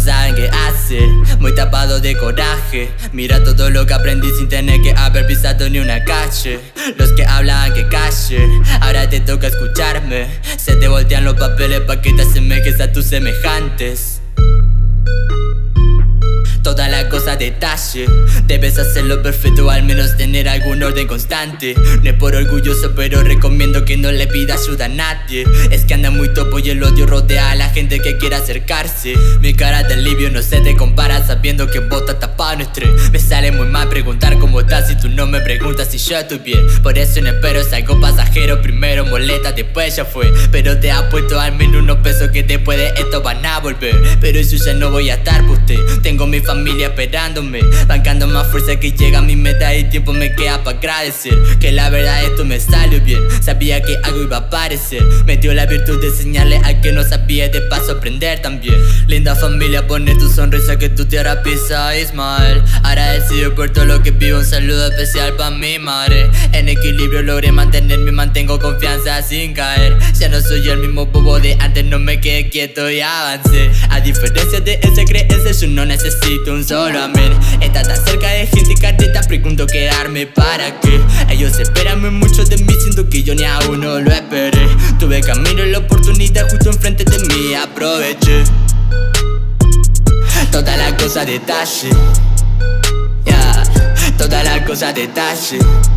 saben qué hacer, muy tapado de coraje. Mira todo lo que aprendí sin tener que haber pisado ni una calle. Los que hablaban que callen, ahora te toca escucharme. Se te voltean los papeles pa' que te asemejes a tus semejantes. Toda la cosa detalle, debes hacerlo perfecto, al menos tener algún orden constante. No es por orgulloso, pero recomiendo que no le pida ayuda a nadie. Es que anda muy topo y el odio rodea a la gente que quiere acercarse. Mi cara de alivio no se te compara sabiendo que vos estás tapado en estrés. Me sale muy mal preguntar cómo estás si tú no me preguntas si yo estoy bien. Por eso no espero, es algo pasajero. Primero molesta, después ya fue. Pero te apuesto al menos unos pesos que después de esto van a volver. Pero eso ya no voy a estar por usted. Tengo mi familia esperándome, bancando más fuerza que llega a mi meta y tiempo me queda para agradecer. Que la verdad esto me salió bien, sabía que algo iba a aparecer. Me dio la virtud de enseñarle al que no sabía y de paso aprender también. Linda familia, pone tu sonrisa que tu tierra pisa Ismael. Agradecido por todo lo que vivo, un saludo especial pa' mi madre. En equilibrio logré mantenerme, mantengo confianza sin caer. Ya no soy el mismo bobo de antes, no me quedé quieto y avancé. A diferencia de esa creencia, yo no necesito un solo amén. Está tan cerca de gente careta, pregunto quedarme para qué. Ellos esperan mucho de mí, siento que yo ni a uno lo esperé. Tuve camino y la oportunidad justo enfrente de mí, aproveché. Toda la cosa detalle, yeah. Toda la cosa detalle.